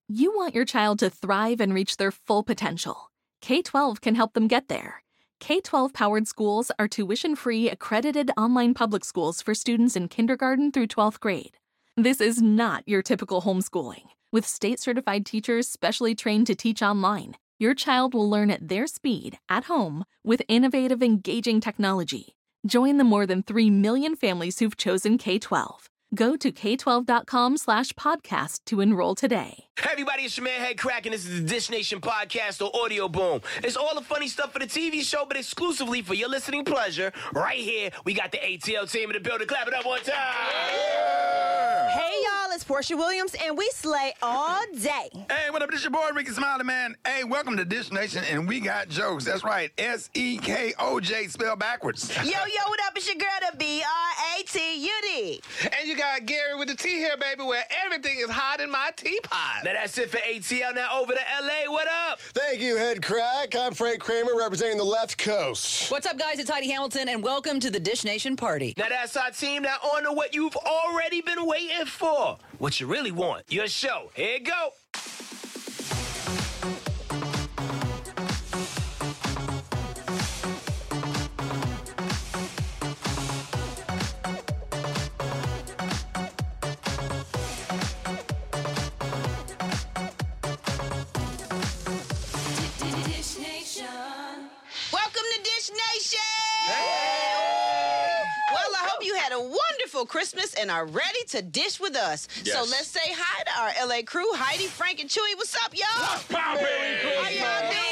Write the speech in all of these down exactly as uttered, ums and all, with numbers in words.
You want your child to thrive and reach their full potential. K twelve can help them get there. K twelve-powered schools are tuition-free, accredited online public schools for students in kindergarten through twelfth grade. This is not your typical homeschooling. With state-certified teachers specially trained to teach online, your child will learn at their speed, at home, with innovative, engaging technology. Join the more than three million families who've chosen K twelve. Go to K twelve dot com slash podcast to enroll today. Hey everybody, it's your man Head Crack, and this is the Dish Nation podcast or Audio Boom. It's all the funny stuff for the T V show, but exclusively for your listening pleasure. Right here, we got the A T L team in the building. Clap it up one time. Yeah. Hey y'all, it's Portia Williams, and we slay all day. Hey, what up? This your boy Ricky Smiley, man. Hey, welcome to Dish Nation, and we got jokes. That's right, S E K O J spelled backwards. Yo, yo, what up? It's your girl, the B R A T U D. And you got Gary with the tea here, baby, where everything is hot in my teapot. Now that's it for A T L. Now over to L A. What up? Thank you, Head Crack. I'm Frank Kramer, representing the left coast. What's up, guys? It's Heidi Hamilton, and welcome to the Dish Nation party. Now that's our team. Now on to what you've already been waiting for. What you really want. Your show. Here you go. Christmas and are ready to dish with us. Yes. So let's say hi to our L A crew, Heidi, Frank, and Chewy. What's up, y'all? What's poppin'? How y'all doing?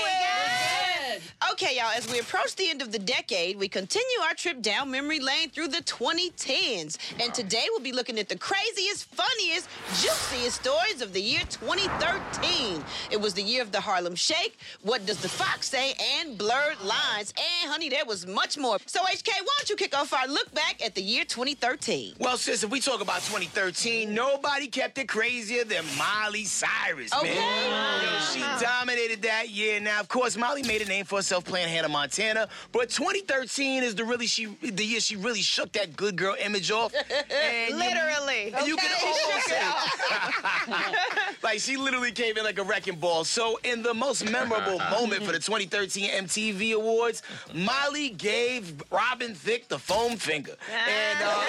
Okay, y'all, as we approach the end of the decade, we continue our trip down memory lane through the twenty tens. And today we'll be looking at the craziest, funniest, juiciest stories of the year twenty thirteen. It was the year of the Harlem Shake, What Does the Fox Say, and Blurred Lines. And, honey, there was much more. So, H K, why don't you kick off our look back at the year twenty thirteen? Well, sis, if we talk about twenty thirteen, nobody kept it crazier than Miley Cyrus, okay. man. Yo, she dominated that year. Now, of course, Miley made a name for herself playing Hannah Montana, but twenty thirteen is the really she the year she really shook that good girl image off. And literally. You, and you okay. can almost say, like, she literally came in like a wrecking ball. So, in the most memorable moment for the twenty thirteen M T V Awards, Miley gave Robin Thicke the foam finger, and uh,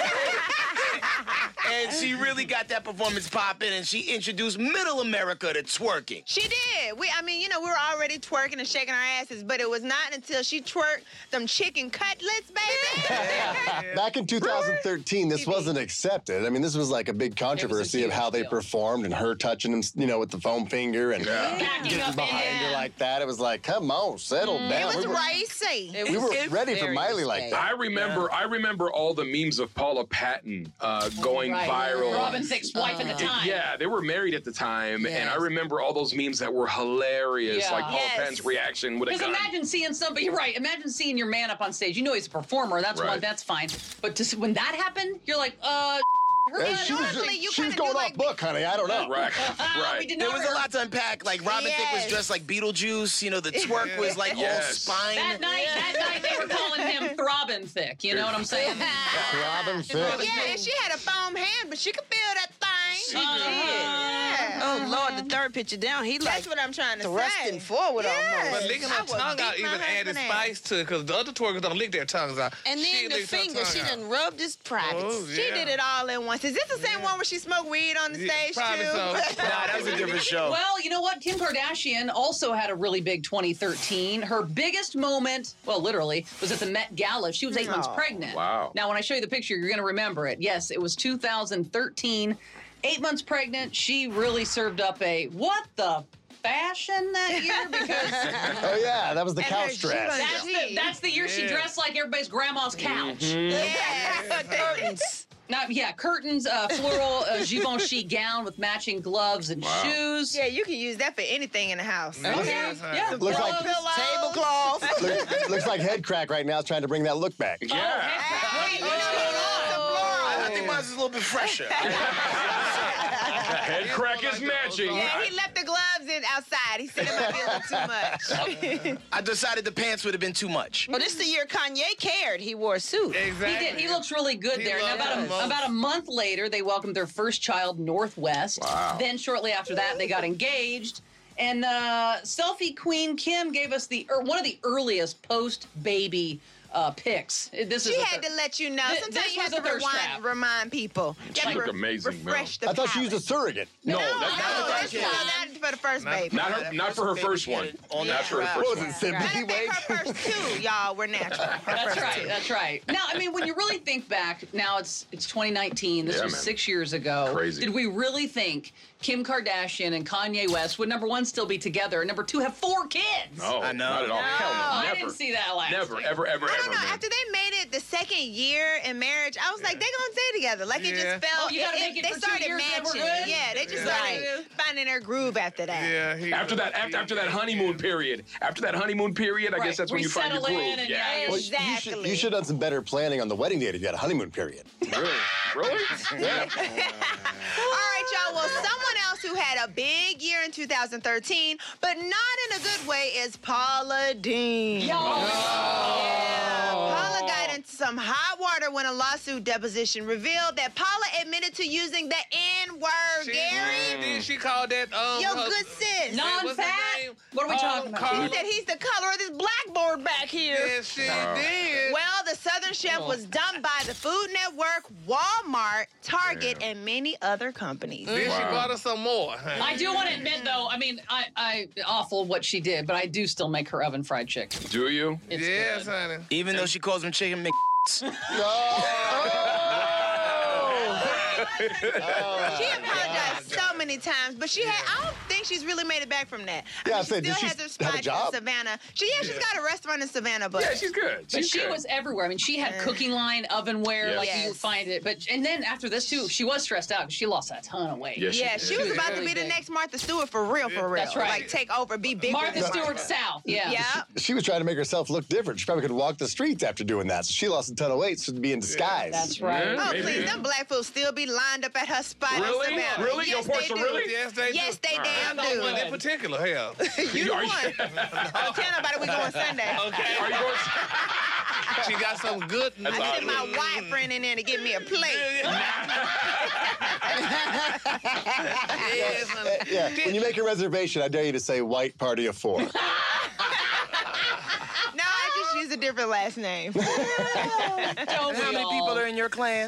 and she really got that performance popping, and she introduced Middle America to twerking. She did. We, I mean, you know, we were already twerking and shaking our asses, but it was not until she twerked them chicken cutlets, baby. Back in two thousand thirteen, this wasn't accepted. I mean, this was like a big controversy of how they performed and her touching him, you know, with the foam finger and Yeah. getting behind her like that. It was like, come on, settle Mm, down. it was we were, racy. It we was were ready for very Miley like risque. that. I remember, I remember all the memes of Paula Patton uh, going Right. viral. Robin Thicke's wife at the time. Yeah, they were married at the time, and I Yes. remember all those memes that were hilarious, Yeah. like Paula Yes. Patton's reaction with a Because gun. imagine seeing somebody, you're right, imagine seeing your man up on stage. You know he's a performer, that's Right. one, that's fine. But to, when that happened, you're like, uh, her Hey, man, she was, normally you she was kinda going do off like- book, honey. I don't know. Right, we right. did There not was a lot to unpack. Like, Robin Thicke was Yes. dressed like Beetlejuice. You know, the twerk was like all Yes. spine. That night, that night they were calling him Throbbing Thick. You know what I'm saying? Robin Thicke. Yeah, and she had a foam hand, but she could feel that thing. She did. Yeah. Oh, Lord, the third picture down, he That's like what I'm trying to thrusting say. forward Yes. almost. But licking I her would tongue beat out my even added husband ass. spice to it, because the other twerkers don't lick their tongues out. And then She the licked her finger, tongue she out. done rubbed his privates. Oh, She yeah. did it all at once. Is this the same one where she smoked weed on the Yeah, stage, probably too? so. Nah, that was a different show. Well, you know what? Kim Kardashian also had a really big twenty thirteen. Her biggest moment, well, literally, was at the Met Gala. She was eight months Oh. pregnant. Wow. Now, when I show you the picture, you're going to remember it. Yes, it was two thousand thirteen. Eight months pregnant. She really served up a what the fashion that year because Oh, yeah, that was the And couch her dress. that's the, that's the year she Yeah. dressed like everybody's grandma's couch. Yeah. Curtains. Not, yeah, curtains, uh, floral uh, Givenchy gown with matching gloves and Wow. shoes. Yeah, you can use that for anything in the house. Okay. Yes, huh? Yeah. Looks like- gloves. Tablecloth. Look, looks like Head Crack right now is trying to bring that look back. Yeah. Wait, what's going on? I think mine's is a little bit fresher. Head crack is matching. Yeah, he left the gloves in outside. He said it might be a little too much. I decided the pants would have been too much. Well, this is the year Kanye cared. He wore a suit. Exactly. He did. He looks really good He there. Now, loves about it. a, about a month later, they welcomed their first child, Northwest. Wow. Then shortly after that, they got engaged. And uh, selfie queen Kim gave us the er, one of the earliest post-baby uh, pics. This She is had to let you know. Th- Sometimes this you have was to a thirst rewind, trap. remind people. You have She to looked amazing, refresh the I thought she was a palate. surrogate. No, No, that, no, that, that's not for the first baby. not her, not for her first one. On Not that for her trap. first What one. was it, Matter sympathy of fact, weight? her first two, y'all, were natural. Her That's first right. two. That's right. Now, I mean, when you really think back, now it's it's twenty nineteen. This Yeah, was man. six years ago. Crazy. Did we really think Kim Kardashian and Kanye West would, number one, still be together, and number two, have four kids? No, I know. not at all. No. Hell no, I never. didn't see that last Never, week. ever, ever, I ever, don't know. man. After they made it the second year in marriage, I was like, they're gonna stay together. Like it Yeah. just felt. Oh, you gotta make it they for two started years, then we're matching. good? Yeah, they just Yeah. started finding their groove after that. Yeah, he After that, after, after that honeymoon period, after that honeymoon period, I Right. guess that's when We you find your settle groove. in and yeah. yeah, Well, you should, Exactly. you should have done some better planning on the wedding date if you had a honeymoon period. Really? Really? Yeah. All right, y'all. Well, someone else who had a big year in two thousand thirteen, but not in a good way, is Paula Dean. Yo. Yeah, Paula got into some hot water when a lawsuit deposition revealed that Paula admitted to using the N-word, She, Gary. Did she call that? Um, Yo, her- good sis. No. what's her Non-fat? name? What are we Paula talking about? Carter? She said he's the color of this blackboard back here. Yes, she did. Well, the Southern Chef was dumped by the Food Network, Walmart, Target, and many other companies. Then she Wow. brought us some more. I do want to admit, though, I mean, I, I awful what she did, but I do still make her oven fried chicken. Do you? It's Yes, good. honey. Even though she calls them chicken Mc. She apologized so many times, but she had, I don't think she's really made it back from that. I Yeah, mean, I said, she did still she has her have a spot job? in Savannah. She, yeah, she's got a restaurant in Savannah, but Yeah, she's good. But She's she good. was everywhere. I mean, she had Yeah. cooking line, ovenware, Yes. like you Yes. find it. But and then after this too, she was stressed out. She lost a ton of weight. Yes, she yeah, did. she was was about to really be the big. next Martha Stewart for real, for real. That's right. Like take over, be bigger. Martha than Stewart Martha. South. Yeah. Yeah. She was trying to make herself look different. She probably could walk the streets after doing that. So she lost a ton of weight so to be in disguise. That's right. Yeah. Oh, Maybe. please, them black folks still be lined up at her spot Really? in Savannah. Really? Yo, Yes, Portia, they do. really? Yes, they do. Yes, they All damn I know one in do. particular. Hell. You the Are one. you- Don't tell nobody we going Sunday. Okay. Are you going? She got some good. I That's sent my white friend in there to get me a plate. Yes, honey. Yeah, when you make a reservation, I dare you to say white party of four. No, I just use a different last name. Don't How we many all? people are in your clan?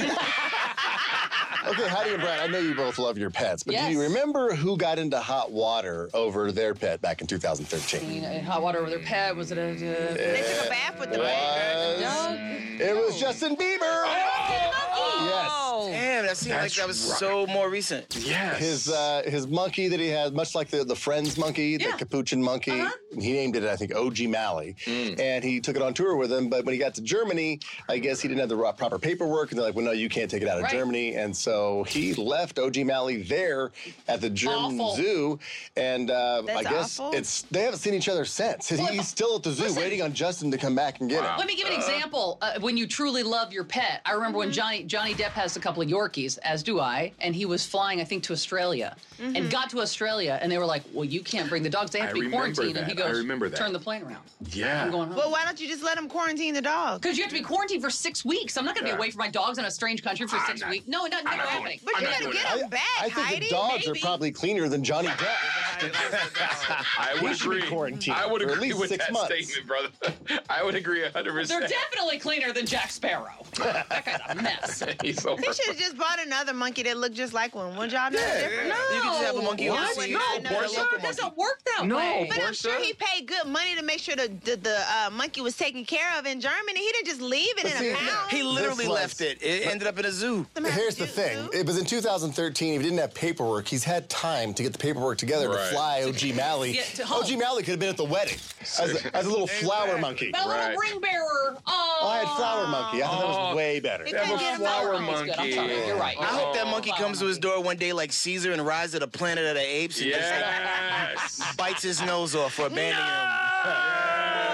Okay, Heidi and Brad, I know you both love your pets, but do you Yes. remember who got into hot water over their pet back in two thousand thirteen? You know, hot water with her pet. Was it a? Uh, They took a bath with the It baby. was, it was Justin Bieber. Yes. Damn, that seemed like That's that was right. so more recent. Yes. His uh, his monkey that he had, much like the, the Friends monkey, Yeah. the capuchin monkey, Uh-huh. he named it, I think, O G Malley. And he took it on tour with him. But when he got to Germany, I guess he didn't have the ro- proper paperwork. And they're like, well, no, you can't take it out of Right. Germany. And so he left O G Malley there at the German Awful. zoo. And uh, I That's guess awful. it's they haven't seen each other since. Well, He's still at the zoo listen. waiting on Justin to come back and get him. Let me give an example. Uh, when you truly love your pet, I remember when Johnny Johnny Depp has a couple of Yorkies, as do I, and he was flying, I think, to Australia, and got to Australia, and they were like, "Well, you can't bring the dogs; they have I to be remember quarantined." And he that. I goes, remember that. "Turn the plane around. Yeah. I'm going home." Well, why don't you just let them quarantine the dog? Because you have to be quarantined for six weeks. I'm not going to Yeah. be away from my dogs in a strange country for I'm six not- weeks. No, it doesn't I'm never not doing happening. it. But I'm you not gotta doing get it. them back, I think Heidi. the dogs maybe. are probably cleaner than Johnny Depp. I would He should be agree. quarantined I would for at agree least with six that months. statement, brother. I would agree one hundred They're percent. definitely cleaner than Jack Sparrow. That guy's a mess. He's so He should have just bought another monkey that looked just like one. Wouldn't y'all know the difference? No, You can just have a monkey What? overseas. No, and no, a no, local It monkey. doesn't work that No, way. But I'm Portia? sure he paid good money to make sure the the, the uh, monkey was taken care of in Germany. He didn't just leave it But in see, a pound. He literally This was- left it. It ended up in a zoo. Here's the thing. It was in two thousand thirteen. If he didn't have paperwork, he's had time to get the paperwork together Right. to fly O G Malley. Get to home. O G Malley could have been at the wedding as a, as a little flower monkey. But a little Right. ring bearer. Oh, Oh, I had flower monkey. I thought that was Oh. way better. It Have couldn't a get him flower out. That's good. I'm monkey. sorry. You're right. I hope that monkey Oh, comes to his door one day like Caesar and Rise of the Planet of the Apes and Yes. just like, bites his nose off for abandoning him.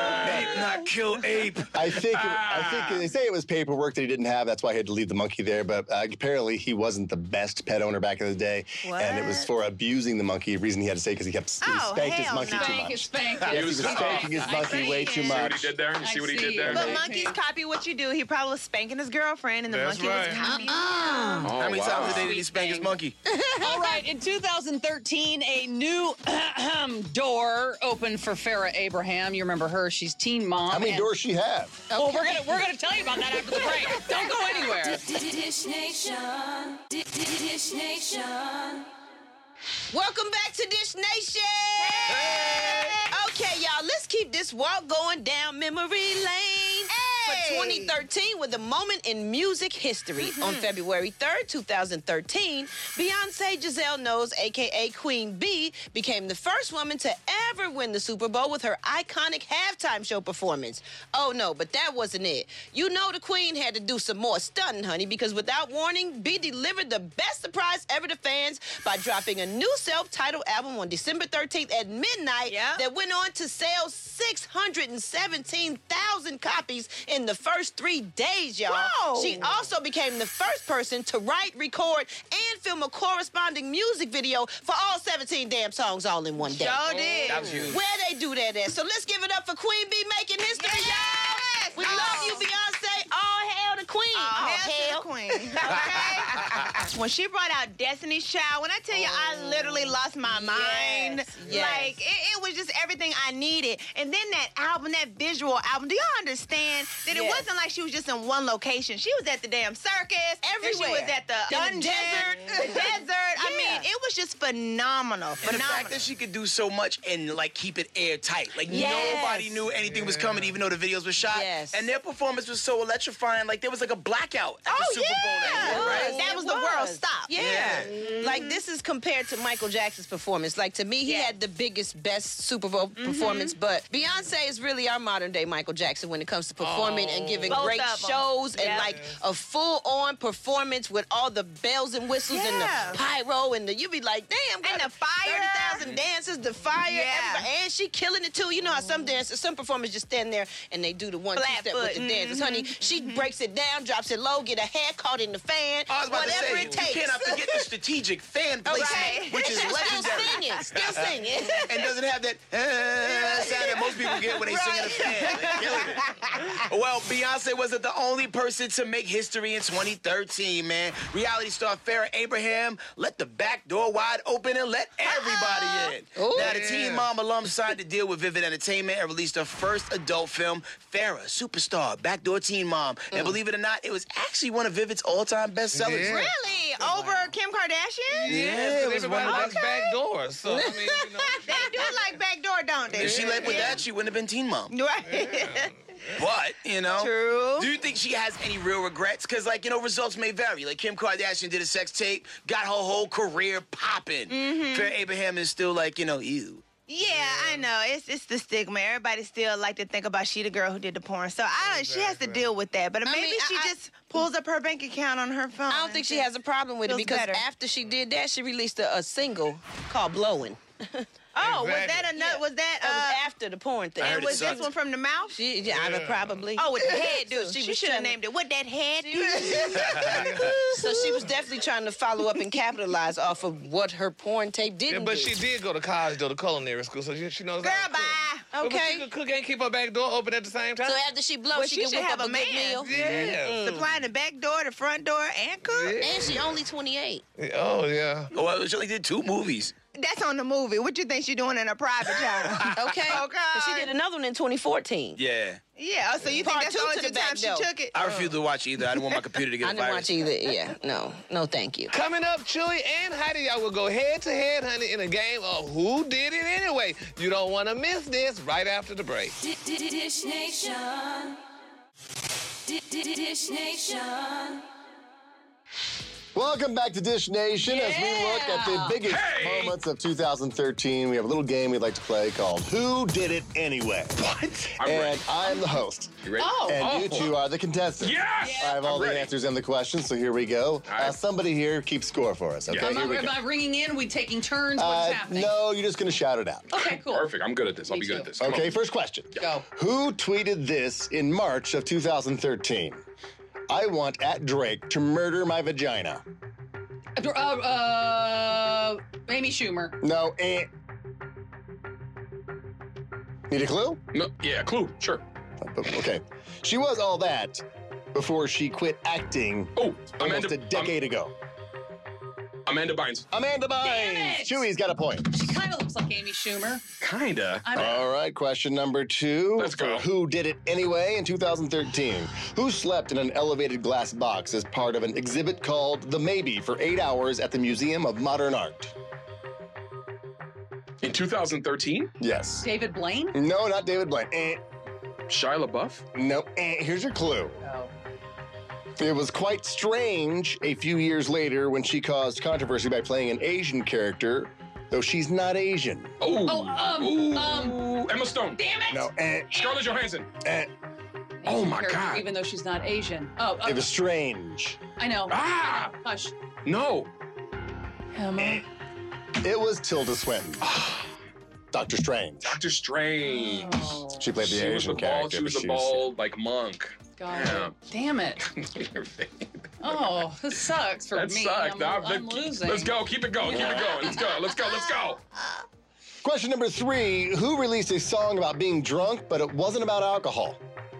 not kill ape. I think it, I think they say it was paperwork that he didn't have. That's why he had to leave the monkey there. But uh, apparently he wasn't the best pet owner back in the day, What? and it was for abusing the monkey. The reason he had to say because he kept he Oh, spanked his hell monkey no. too Spank it, much. spank He it. was spanking his I monkey see way it. too See what much. he did there? You see I what he see did there? it. But Okay. monkeys copy what you do. He probably was spanking his girlfriend, and the That's monkey right. was copying. Uh-uh. Oh, How many wow. times a day did he spank his monkey? All right, in two thousand thirteen, a new door opened for Farrah Abraham. You remember her? She's teen mom. How many and- doors she have? Well, we're gonna we're gonna tell you about that after the break. Don't go anywhere. Dish Nation. Dish Nation. Welcome back to Dish Nation. Okay, y'all, let's keep this walk going down memory lane. For twenty thirteen, with a moment in music history. On February third, two thousand thirteen, Beyonce Giselle Knowles, a k a. Queen Bee, became the first woman to ever win the Super Bowl with her iconic halftime show performance. Oh, no, but that wasn't it. You know the Queen had to do some more stunning, honey, because without warning, Bee delivered the best surprise ever to fans by dropping a new self-titled album on December thirteenth at midnight Yeah. that went on to sell six hundred seventeen thousand copies in the first three days, y'all. Whoa. She also became the first person to write, record, and film a corresponding music video for all seventeen damn songs all in one day. Sure did. That was huge. Where they do that at? So let's give it up for Queen Bee making history, Yes. y'all. We Oh. love you, Beyonce. All hail the Queen. Oh, All hail to hail. the Queen. Okay? When she brought out Destiny's Child, when I tell you I literally lost my mind. yes. Like, it, it was just everything I needed. And then that album, that visual album, do y'all understand that it Yes. wasn't like she was just in one location? She was at the damn circus. then Everywhere. She was at the In the dungeon, desert. the desert. I Yeah. mean, it was just phenomenal. And the Phenomenal. fact that she could do so much and like keep it airtight, like Yes. nobody knew anything was coming, even though the videos were shot. Yes. And their performance was so electrifying, like there was like a blackout at Oh, the Super Bowl that yeah. year, right? That It was the world stop. Yeah. Yeah. Like, this is compared to Michael Jackson's performance. Like, to me, he Yeah. had the biggest, best Super Bowl performance, but Beyonce is really our modern day Michael Jackson when it comes to performing and giving Both great of 'em. shows and Yeah. like a full-on performance with all the bells and whistles and Yeah. the pyro and the, you be like, damn, girl, And the fire. thirty thousand dances, the fire, Yeah. everybody, and she killing it too. You know how some dancers, some performers just stand there and they do the one, two Flat step foot. with the dancers. Honey, she breaks it down, drops it low, get her hair caught in the fan, I was about whatever to say, it takes. you cannot forget the strategic fan placement, Okay. which is Still legendary. singing, still singing. And doesn't have that uh, sound that most people get when they sing in a fan. They're killing it. Well, Beyonce wasn't the only person to make history in twenty thirteen, man. Reality star Farrah Abraham let the back door wide open and let everybody in. Ooh. Now, the Yeah. Teen Mom alum signed to deal with Vivid Entertainment and released her first adult film, Farrah, Superstar, Backdoor Teen Mom. And believe it or not, it was actually one of Vivid's all-time bestsellers. Yeah. Really? Over Kim Kardashian? Yeah, it was one everybody of likes Okay. back doors. So, I mean, you know. They do like backdoor, don't they? If she led with Yeah. that, she wouldn't have been Teen Mom. Right. But, you know. True. Do you think she has any real regrets? Because, like, you know, results may vary. Like, Kim Kardashian did a sex tape, got her whole career popping. Mm-hmm. Farrah Abraham is still, like, you know, ew. Yeah, I know. It's it's the stigma. Everybody still like to think about she the girl who did the porn. So I don't, she has to deal with that. But maybe mean, she I- just pulls up her bank account on her phone. I don't think she has a problem with it Feels because better. after she did that, she released a, a single called "Blowing." Oh, was Exactly. that another? Was that? That Uh, was after the porn thing. I heard and it was this sucked. one from the mouth? She, yeah, I would probably. Oh, with the head, dude. So she was should have trying to- named it. What that head? So she was definitely trying to follow up and capitalize off of what her porn tape Yeah, didn't but do. she did go to college, though, to culinary school, so she, she knows Girl, how to cook. bye. But Okay. she could cook and keep her back door open at the same time. So after she blows, Well, she, she can should whip have up a a good man. meal. yeah. Supplying the back door, the front door, and cook. Yeah. And she only twenty-eight. Oh, yeah. Oh, well, she only did two movies. That's on the movie. What you think she doing in a private job? Okay. Okay. But she did another one in twenty fourteen. Yeah. Yeah. So you Part think that's two the only to the two back times she door. took it? I refuse to watch either. I didn't want my computer to get I a didn't virus. watch either. Yeah. No. No, thank you. Coming up, Chewy and Heidi, y'all will go head to head, honey, in a game of Who Did It Anyway. You don't want to miss this right after the break. Dish Nation. Dish Nation. Welcome back to Dish Nation. Yeah. As we look at the biggest Hey. moments of two thousand thirteen, we have a little game we'd like to play called Who Did It Anyway? What? I'm And ready. I'm the host. You ready? Oh. And you Oh. two are the contestants. Yes! I have all I'm the ready. answers and the questions, so here we go. right. Uh, somebody here keep score for us, okay? Yeah. Am, Here I, we am go. I ringing in? We taking turns? What's Uh, happening? no, you're just going to shout it out. Okay, cool. Perfect. I'm good at this. I'll Me be good too. at this. Come Okay, on. first question. Go. Who tweeted this in March of two thousand thirteen? I want at Drake to murder my vagina. Uh, uh, Amy Schumer. No, eh. Need a clue? No, yeah, clue. Sure. Okay. She was all that before she quit acting Oh, almost Amanda. a decade ago. Um, Amanda Bynes. Amanda Damn Bynes. it! Chewy's got a point. She kind of looks like Amy Schumer. Kinda. I don't know. All right, question number two. Let's go. For Who Did It Anyway in two thousand thirteen? Who slept in an elevated glass box as part of an exhibit called The Maybe for eight hours at the Museum of Modern Art? In two thousand thirteen, Yes. David Blaine? No, not David Blaine. Eh. Shia LaBeouf. No. Eh. Here's your clue. Oh. It was quite strange a few years later when she caused controversy by playing an Asian character, though she's not Asian. Oh, Oh, um, Ooh. um. Emma Stone. Damn it! No. Eh. Scarlett Johansson. Eh. Oh, Asian my character, God. Even though she's not Asian. Oh, uh, It was strange. I know. Ah! Hush. No. Emma. It was Tilda Swinton. Doctor Strange. Doctor Strange. Oh, She played the She was Asian the bald. character. She was but the bald, like monk. God. Yeah. Damn it. Oh, this sucks for That me. sucked. I'm, Nah, I'm but- losing. Let's go. Keep it going. Keep it going. Let's go. Let's go. Let's go. Question number three. Who released a song about being drunk, but it wasn't about alcohol?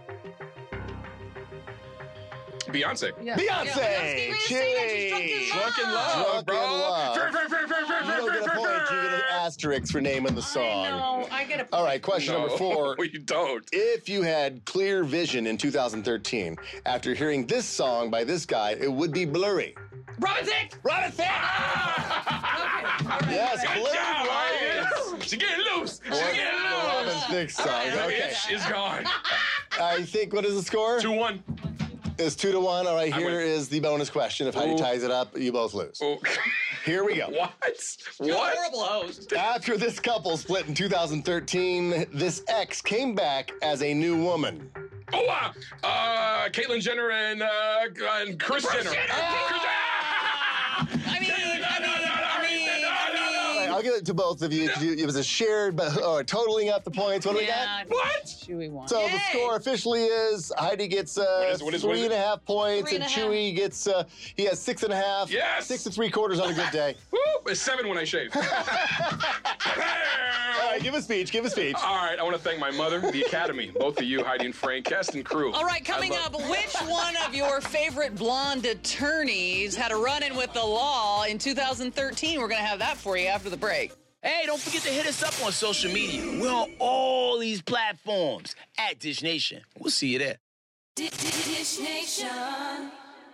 Beyonce. Yeah. Beyonce! Chewy! Drunk in love, Drunk bro. in love. Fair, fair, fair, fair, fair, You don't fair, get a fair, point. You get an fair. asterisk for naming the I song. know. I get a All right, question No, number four. you don't. If you had clear vision in two thousand thirteen, after hearing this song by this guy, it would be blurry. Robin Thicke! Robin Thicke! Yes, Good blurry job, lines. Ian. She getting loose. She What- getting the Robin loose. Thicke song. The Okay. itch is gone. I think, what is the score? Two one. It's two to one. All right, I here win. is the bonus question. If Heidi Ooh. ties it up, you both lose. Oh. Here we go. What? You're a What? horrible host. After this couple split in two thousand thirteen, this ex came back as a new woman. Oh, uh, uh, Caitlyn Jenner and, uh, and Kris Jenner. Kris- Ah! I mean, I mean, I mean, All right, I'll give it to both of you. 'Cause you- It was a shared, but uh, totaling up the points. What do we yeah, got? What? Chewy won. So the score officially is Heidi gets uh, What is- what is- what three is and a it? half points, Three and, and a Chewy gets uh, he has six and a half. Yes! Six and three quarters on a good day. Woo! It's seven when I shave. All right, give a speech. Give a speech. All right, I want to thank my mother, the Academy, both of you, Heidi and Frank, cast and crew. All right, coming I love- up, which one of your favorite blonde attorneys had a run-in with the law in two thousand thirteen? We're going to have that for you after the break. Hey, don't forget to hit us up on social media. We're on all these platforms at Dish Nation. We'll see you there. Dish Nation.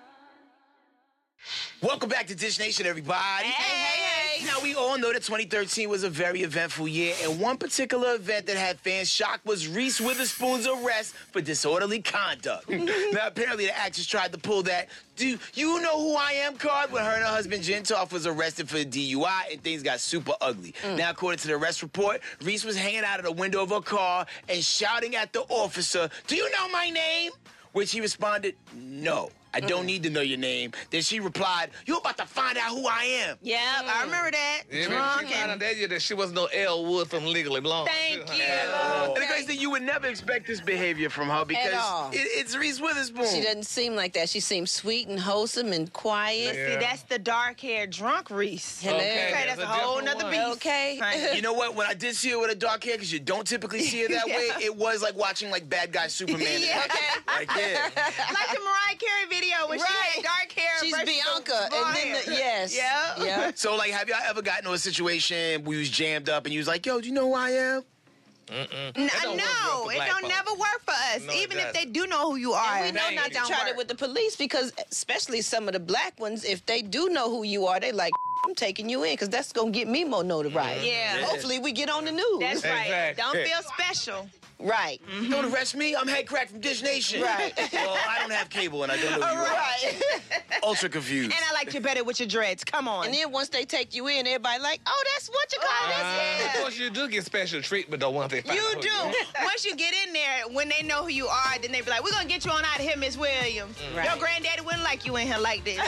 Welcome back to Dish Nation, everybody. Hey, hey, hey. Now, we all know that twenty thirteen was a very eventful year, and one particular event that had fans shocked was Reese Witherspoon's arrest for disorderly conduct. Now, apparently, the actress tried to pull that "Do you know who I am" card when her and her husband Jen Toff was arrested for D U I, and things got super ugly. Now, according to the arrest report, Reese was hanging out of the window of her car and shouting at the officer, "Do you know my name?" Which he responded, "No, I don't need to know your name." Then she replied, "You're about to find out who I am." Yep, I remember that. Yeah, Drunk man, she found out and that year that she was no Elle Wood from Legally Blonde. thank you. And the crazy thing, you would never expect this behavior from her because all. it, it's Reese Witherspoon. She doesn't seem like that. She seems sweet and wholesome and quiet. Yeah. See, that's the dark-haired drunk Reese. Hello. Okay, Okay, that's that's a a whole different nother one. beast. Okay. Honey. You know what? When I did see her with a dark hair, because you don't typically see her that Yeah. way, it was like watching like Bad Guy Superman. Yeah. Okay. Like, yeah. Like the Mariah Carey video when she Right. had dark hair. She's versus Bianca, the blonde and then the, hair. yes, Yeah. yeah. So, like, have y'all ever gotten to a situation where you was jammed up and you was like, "Yo, do you know who I am?" N- That don't work well no, for it black don't folks. never work for us. No, it Even if doesn't. they do know who you are. We know Dang, not it to don't try work. it with the police because, especially some of the black ones, if they do know who you are, they like, I'm taking you in because that's gonna get me more notoriety. Yeah. Hopefully, we get on the news. That's right. Exactly. Don't feel special. Right. You don't arrest me. I'm Head Crack from Dish Nation. Right. Well, I don't have cable and I don't know All you. are. right. Ultra confused. And I liked you better with your dreads. Come on. And then once they take you in, everybody like, oh, that's what you call Uh, this. of course, you do get special treatment, though, once they find You out who do. are. Once you get in there, when they know who you are, then they be like, we're going to get you on out of here, Miss Williams. Right. Your granddaddy wouldn't like you in here like this.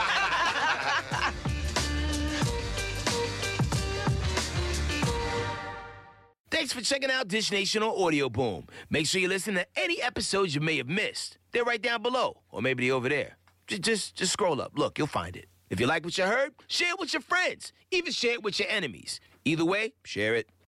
Thanks for checking out Dish Nation on Audio Boom. Make sure you listen to any episodes you may have missed. They're right down below, or maybe they're over there. Just, just, just scroll up. Look, you'll find it. If you like what you heard, share it with your friends. Even share it with your enemies. Either way, share it.